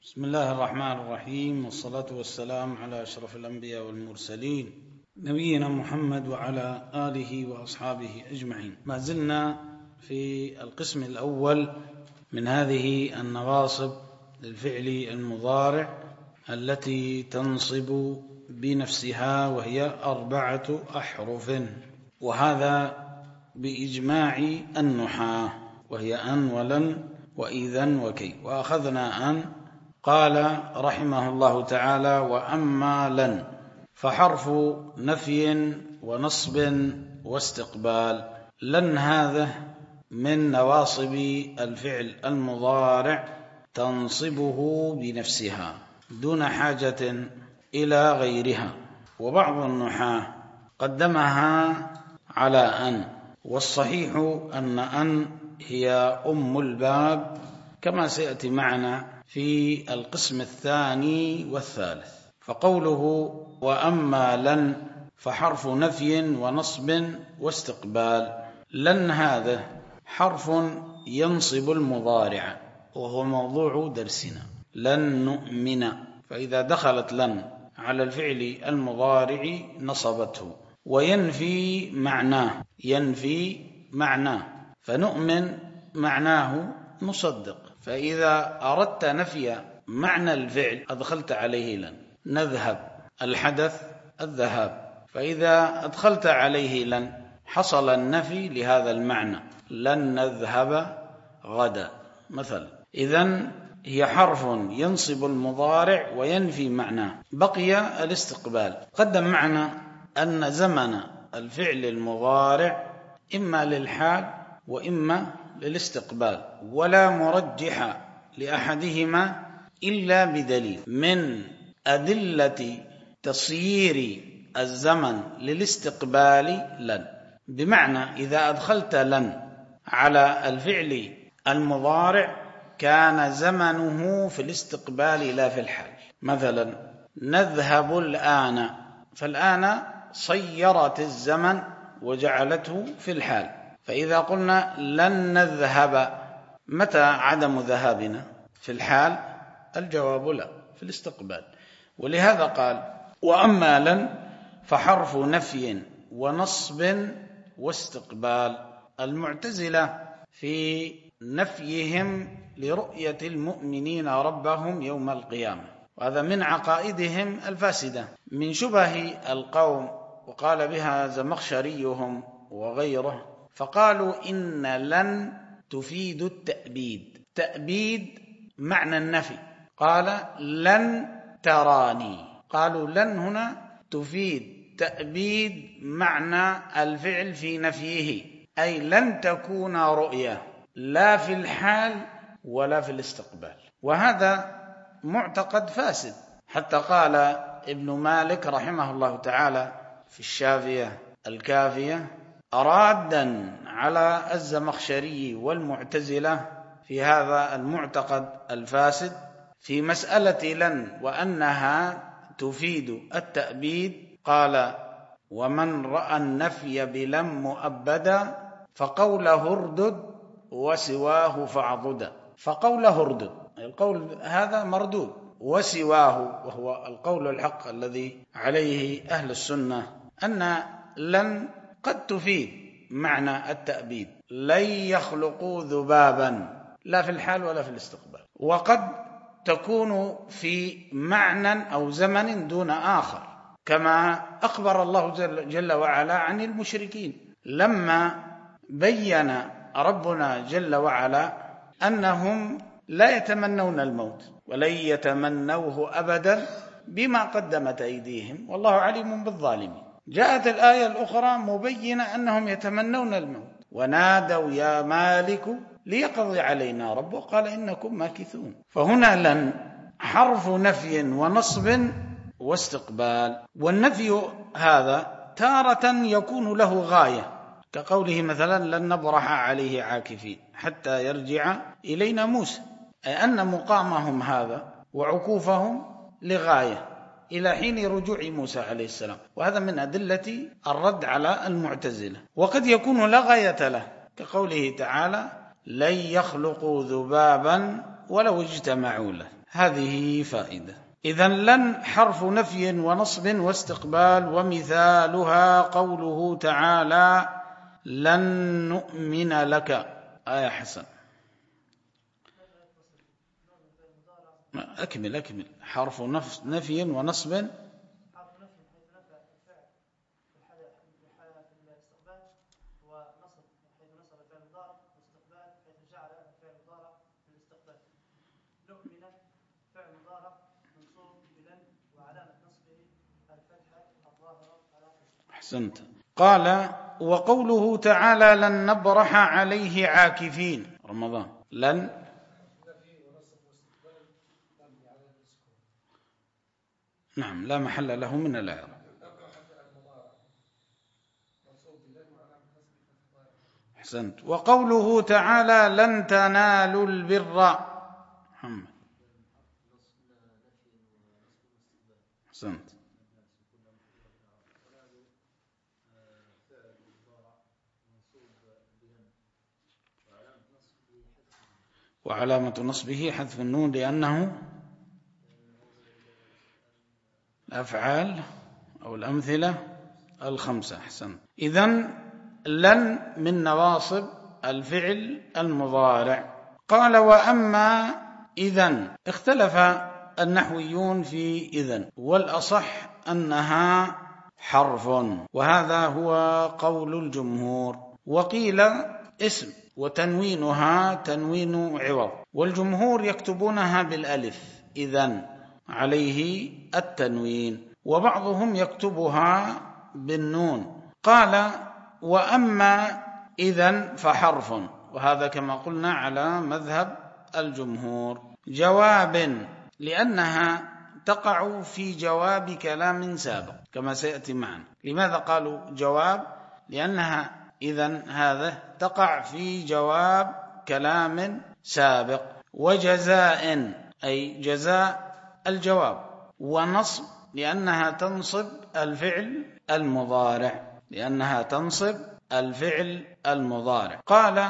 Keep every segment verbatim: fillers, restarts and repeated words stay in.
بسم الله الرحمن الرحيم، والصلاة والسلام على أشرف الأنبياء والمرسلين نبينا محمد وعلى آله وأصحابه أجمعين. ما زلنا في القسم الأول من هذه النواصب للفعل المضارع التي تنصب بنفسها، وهي أربعة أحرف، وهذا بإجماع النحاة، وهي أن ولن وإذا وكي. وأخذنا أن، قال رحمه الله تعالى: وأما لن فحرف نفي ونصب واستقبال. لن هذا من نواصب الفعل المضارع تنصبه بنفسها دون حاجة إلى غيرها، وبعض النحاة قدمها على أن، والصحيح أن أن هي أم الباب كما سيأتي معنا في القسم الثاني والثالث. فقوله وأما لن فحرف نفي ونصب واستقبال. لن هذا حرف ينصب المضارع، وهو موضوع درسنا. لن نؤمن، فإذا دخلت لن على الفعل المضارع نصبته. وينفي معناه، ينفي معناه، فنؤمن معناه نصدق. فإذا أردت نفي معنى الفعل أدخلت عليه لن. نذهب، الحدث الذهاب، فإذا أدخلت عليه لن حصل النفي لهذا المعنى. لن نذهب غدا مثلا. إذن هي حرف ينصب المضارع وينفي معناه. بقي الاستقبال. قدم معنا أن زمن الفعل المضارع إما للحال وإما للاستقبال، ولا مرجح لأحدهما إلا بدليل من أدلة تصيير الزمن للاستقبال لن. بمعنى إذا أدخلت لن على الفعل المضارع كان زمنه في الاستقبال لا في الحال. مثلا نذهب الآن، فالآن صيرت الزمن وجعلته في الحال. فإذا قلنا لن نذهب، متى عدم ذهابنا؟ في الحال؟ الجواب لا، في الاستقبال. ولهذا قال وأما لن فحرف نفي ونصب واستقبال. المعتزلة في نفيهم لرؤية المؤمنين ربهم يوم القيامة، وهذا من عقائدهم الفاسدة، من شبه القوم، وقال بها زمخشريهم وغيره. فقالوا إن لن تفيد التأبيد. تأبيد معنى النفي. قال لن تراني، قالوا لن هنا تفيد تأبيد معنى الفعل في نفيه، أي لن تكون رؤية لا في الحال ولا في الاستقبال. وهذا معتقد فاسد، حتى قال ابن مالك رحمه الله تعالى في الشافية الكافية رادا على الزمخشري والمعتزلة في هذا المعتقد الفاسد في مسألة لن وأنها تفيد التأبيد. قال ومن رأى النفي بلن مؤبدا فقوله اردد وسواه فاعضدا. فقوله اردد، القول هذا مردود، وسواه وهو القول الحق الذي عليه أهل السنة أن لن قد تفيد معنى التأبيد. لن يخلقوا ذبابا لا في الحال ولا في الاستقبال. وقد تكون في معنى أو زمن دون آخر، كما أخبر الله جل وعلا عن المشركين لما بين ربنا جل وعلا أنهم لا يتمنون الموت ولن يتمنوه أبدا بما قدمت أيديهم والله عليم بالظالمين. جاءت الآية الأخرى مبينة أنهم يتمنون الموت، ونادوا يا مالك ليقضي علينا ربك قال إنكم ماكثون. فهنا لن حرف نفي ونصب واستقبال. والنفي هذا تارة يكون له غاية، كقوله مثلا لن نبرح عليه عاكفين حتى يرجع إلينا موسى، أي أن مقامهم هذا وعكوفهم لغاية إلى حين رجوع موسى عليه السلام، وهذا من أدلة الرد على المعتزلة. وقد يكون لا غاية له، كقوله تعالى لن يخلقوا ذبابا ولو اجتمعوا له. هذه فائدة. إذن لن حرف نفي ونصب واستقبال، ومثالها قوله تعالى لن نؤمن لك. آية حسن. أكمل أكمل. حرف نفي ونصب أحسنت. قال وقوله تعالى لن نبرح عليه عاكفين. رمضان. لن نعم لا محل له من الإعراب. أحسنت. وقوله تعالى لن تنالوا البر. محمد. أحسنت. وعلامة نصبه حذف النون لأنه الأفعال أو الأمثلة الخمسة. أحسن. إذن لن من نواصب الفعل المضارع. قال وأما إذن اختلف النحويون في إذن، والأصح أنها حرف، وهذا هو قول الجمهور. وقيل اسم وتنوينها تنوين عوض، والجمهور يكتبونها بالألف إذن عليه التنوين، وبعضهم يكتبها بالنون. قال وأما إذن فحرف، وهذا كما قلنا على مذهب الجمهور. جواب لأنها تقع في جواب كلام سابق كما سيأتي معنا. لماذا قالوا جواب؟ لأنها إذن هذا تقع في جواب كلام سابق. وجزاء أي جزاء الجواب. ونصب لأنها تنصب الفعل المضارع، لأنها تنصب الفعل المضارع. قال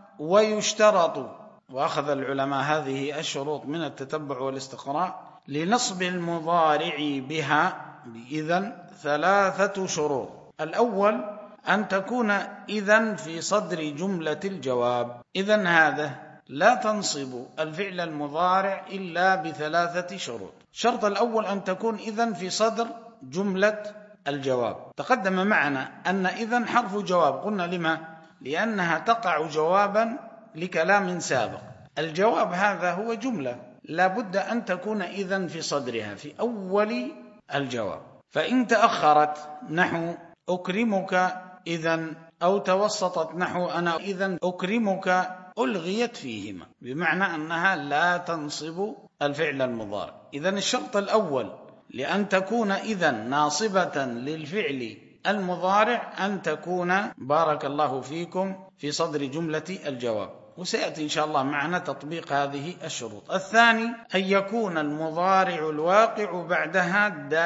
ويشترط، وأخذ العلماء هذه الشروط من التتبع والاستقراء لنصب المضارع بها بإذن ثلاثة شروط. الأول أن تكون إذن في صدر جملة الجواب. إذن هذا لا تنصب الفعل المضارع إلا بثلاثة شروط. الشرط الأول أن تكون إذن في صدر جملة الجواب. تقدم معنا أن إذن حرف جواب، قلنا لما؟ لأنها تقع جوابا لكلام سابق. الجواب هذا هو جملة لا بد أن تكون إذن في صدرها في أول الجواب. فإن تأخرت نحو أكرمك إذن، أو توسطت نحو أنا إذن أكرمك، ألغيت فيهما، بمعنى أنها لا تنصب الفعل المضارع. إذن الشرط الأول لأن تكون إذن ناصبة للفعل المضارع أن تكون بارك الله فيكم في صدر جملة الجواب، وسيأتي إن شاء الله معنا تطبيق هذه الشروط. الثاني أن يكون المضارع الواقع بعدها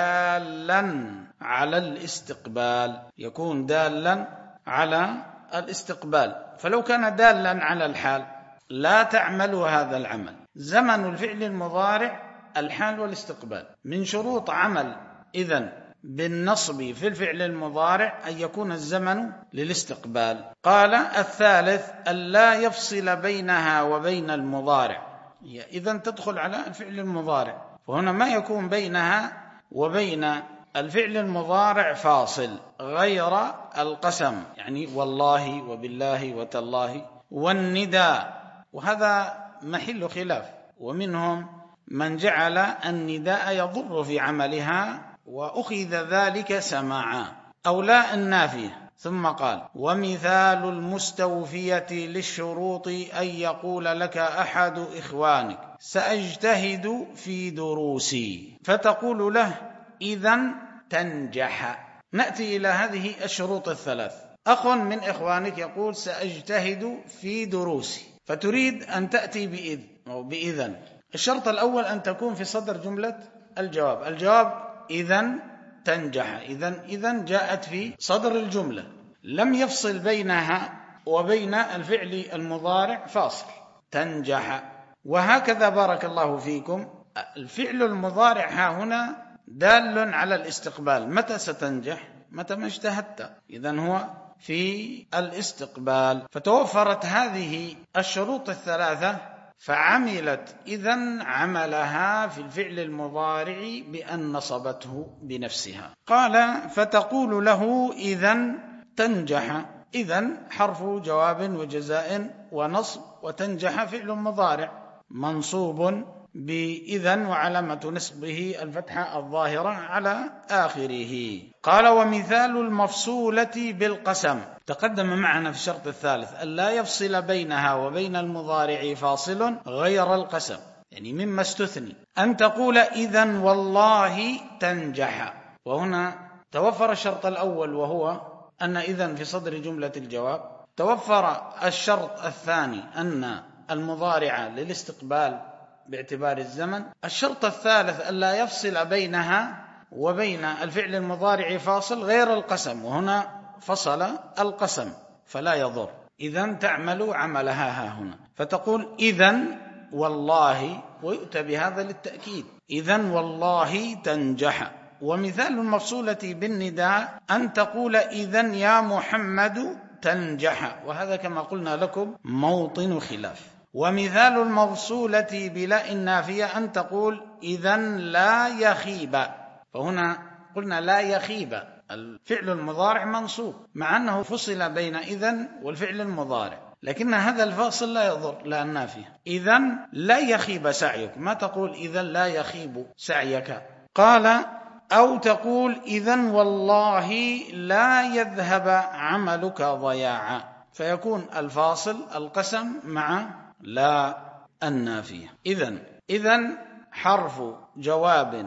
دالا على الاستقبال، يكون دالا على الاستقبال. فلو كان دالا على الحال لا تعمل هذا العمل. زمن الفعل المضارع الحال والاستقبال. من شروط عمل إذن بالنصب في الفعل المضارع أن يكون الزمن للاستقبال. قال الثالث أن لا يفصل بينها وبين المضارع، إذن تدخل على الفعل المضارع، وهنا ما يكون بينها وبين الفعل المضارع فاصل غير القسم، يعني والله وبالله وتالله والنداء، وهذا محل خلاف، ومنهم من جعل النداء يضر في عملها وأخذ ذلك سماعا. أو لا النافية. ثم قال ومثال المستوفية للشروط أن يقول لك أحد إخوانك سأجتهد في دروسي، فتقول له إذن تنجح. نأتي إلى هذه الشروط الثلاث. أخ من إخوانك يقول سأجتهد في دروسي، فتريد أن تأتي بإذن أو بإذن. الشرط الأول أن تكون في صدر جملة الجواب. الجواب إذن تنجح، إذن إذن جاءت في صدر الجملة، لم يفصل بينها وبين الفعل المضارع فاصل. تنجح وهكذا بارك الله فيكم الفعل المضارع ها هنا دال على الاستقبال. متى ستنجح؟ متى ما اجتهدت، إذن هو في الاستقبال. فتوفرت هذه الشروط الثلاثة فعملت إذن عملها في الفعل المضارع بأن نصبته بنفسها. قال فتقول له إذن تنجح. إذن حرف جواب وجزاء ونصب، وتنجح فعل مضارع منصوب بإذن وعلامة نصبه الفتحة الظاهرة على آخره. قال ومثال المفصولة بالقسم، تقدم معنا في الشرط الثالث ألا يفصل بينها وبين المضارع فاصل غير القسم، يعني مما استثني أن تقول إذن والله تنجح. وهنا توفر الشرط الأول وهو أن إذن في صدر جملة الجواب، توفر الشرط الثاني أن المضارع للاستقبال باعتبار الزمن. الشرط الثالث ألا يفصل بينها وبين الفعل المضارع فاصل غير القسم، وهنا فصل القسم فلا يضر. إذن تعمل عملها ها هنا، فتقول إذن والله، ويؤتى بهذا للتأكيد، إذن والله تنجح. ومثال المفصولة بالنداء أن تقول إذن يا محمد تنجح، وهذا كما قلنا لكم موطن خلاف. ومثال الموصولة بلا النافية أن تقول إذن لا يخيب، فهنا قلنا لا يخيب الفعل المضارع منصوب مع أنه فصل بين إذن والفعل المضارع، لكن هذا الفاصل لا يضر لا النافية. إذن لا يخيب سعيك، ما تقول إذن لا يخيب سعيك. قال أو تقول إذن والله لا يذهب عملك ضياعا، فيكون الفاصل القسم مع لا النافية. إذن إذن حرف جواب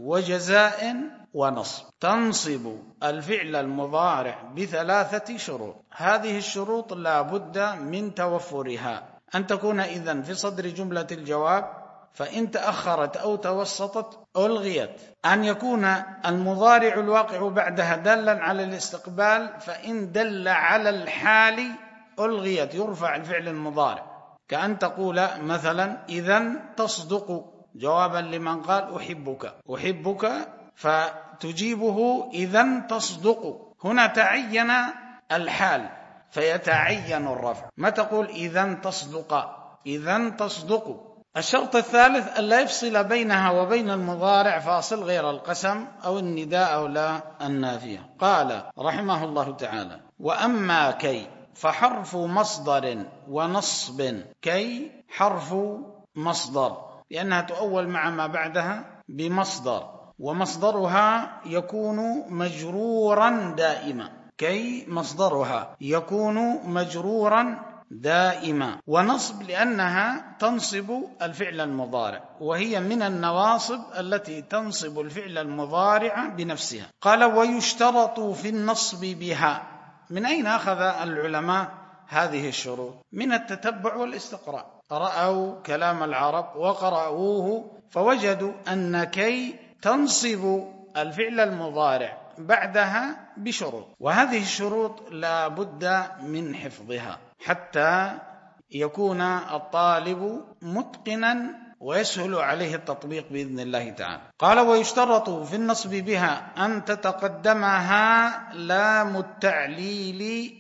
وجزاء ونصب، تنصب الفعل المضارع بثلاثة شروط. هذه الشروط لا بد من توفرها، أن تكون إذن في صدر جملة الجواب، فإن تأخرت أو توسطت ألغيت. أن يكون المضارع الواقع بعدها دالا على الاستقبال، فإن دل على الحال ألغيت، يرفع الفعل المضارع، كأن تقول مثلا إذن تصدق جوابا لمن قال أحبك أحبك فتجيبه إذن تصدق. هنا تعين الحال فيتعين الرفع، ما تقول إذن تصدق إذن تصدق. الشرط الثالث ألا يفصل بينها وبين المضارع فاصل غير القسم أو النداء أو لا النافية. قال رحمه الله تعالى وأما كي فحرف مصدر ونصب. كي حرف مصدر لأنها تؤول مع ما بعدها بمصدر، ومصدرها يكون مجرورا دائما. كي مصدرها يكون مجرورا دائما. ونصب لأنها تنصب الفعل المضارع، وهي من النواصب التي تنصب الفعل المضارع بنفسها. قال ويشترط في النصب بها. من أين أخذ العلماء هذه الشروط؟ من التتبع والاستقراء، رأوا كلام العرب وقرأوه فوجدوا أن كي تنصب الفعل المضارع بعدها بشروط، وهذه الشروط لا بد من حفظها حتى يكون الطالب متقنا ويسهل عليه التطبيق بإذن الله تعالى. قال ويشترط في النصب بها أن تتقدمها لام التعليل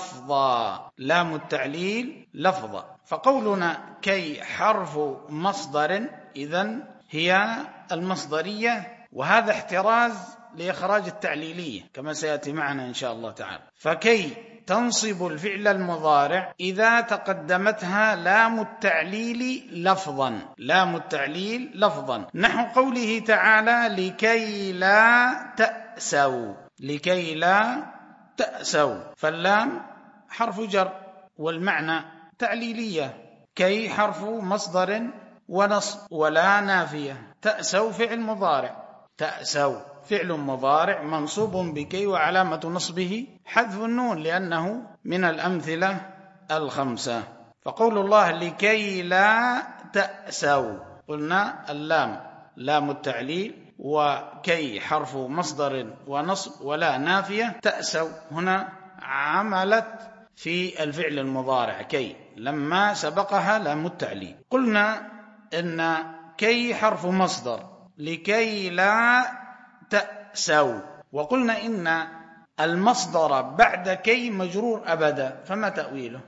لفظا. لام التعليل لفظا، فقولنا كي حرف مصدر إذن هي المصدرية، وهذا احتراز لإخراج التعليلية كما سيأتي معنا إن شاء الله تعالى. فكي تنصب الفعل المضارع إذا تقدمتها لام التعليل لفظا. لام التعليل لفظا نحو قوله تعالى لكي لا تأسوا. لكي لا تأسوا، فاللام حرف جر والمعنى تعليلية. كي حرف مصدر ونصب ولا نافية. تأسوا فعل مضارع، تأسوا فعل مضارع منصوب بكي وعلامة نصبه حذف النون لأنه من الأمثلة الخمسة. فقول الله لكي لا تأسوا، قلنا اللام لام التعليل، وكي حرف مصدر ونصب ولا نافية. تأسوا هنا عملت في الفعل المضارع كي لما سبقها لام التعليل. قلنا إن كي حرف مصدر لكي لا تأسوا، وقلنا إن المصدر بعد كي مجرور أبدا، فما تأويله؟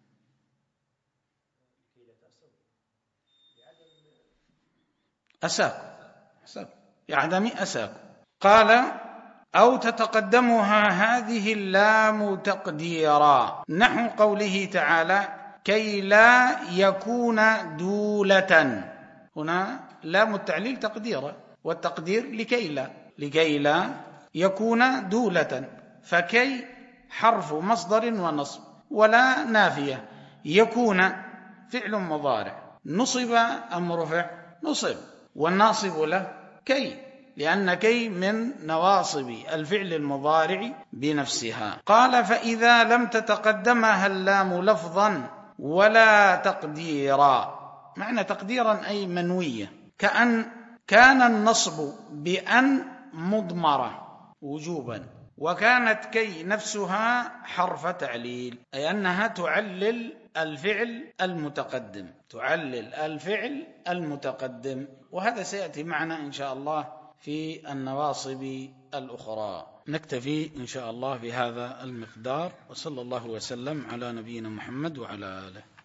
أساكم يعدم أساكم. قال أو تتقدمها هذه اللام تقديرا، نحو قوله تعالى كي لا يكون دولة، هنا لام التعليل تقديرا، والتقدير لكي لا لكي لا يكون دولة، فكي حرف مصدر ونصب ولا نافية. يكون فعل مضارع نصب أم رفع؟ نصب، والناصب له كي، لأن كي من نواصب الفعل المضارع بنفسها. قال فإذا لم تتقدمها اللام لفظا ولا تقديرا، معنى تقديرا أي منوية، كأن كان النصب بأن مضمرة وجوبا، وكانت كي نفسها حرف تعليل، أي أنها تعلل الفعل المتقدم تعلل الفعل المتقدم وهذا سيأتي معنا إن شاء الله في النواصب الأخرى. نكتفي إن شاء الله بهذا المقدار، وصلى الله وسلم على نبينا محمد وعلى آله.